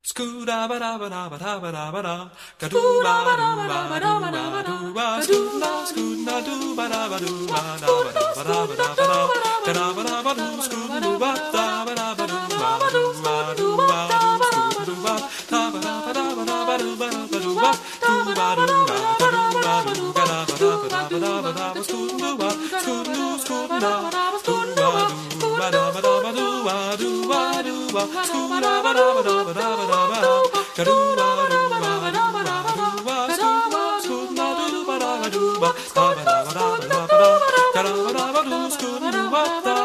Scooda ba da ba da ba da ba da ba da. Gadoo ba doo ba doo ba doo ba. Scooda scooda doo ba da ba doo ba da ba da ba da ba da ba da. Ga da ba da ba doo scooda ba da ba da ba doo ba doo ba doo ba doo scooda ba da ba da ba da ba da ba doo ba da ba doo ba doo ba doo ba doo ba doo ga da ba da ba da ba da ba da ba scooda ba scooda scooda scooda ba da ba da ba doo ba doo ba doo ba scooda ba da ba da ba da ba da ba ga doo ba doo ba doo ba doo ba scooda scooda doo ba da ba doo ba da ba da ba da ba da ba da ga da ba da ba doo scooda ba da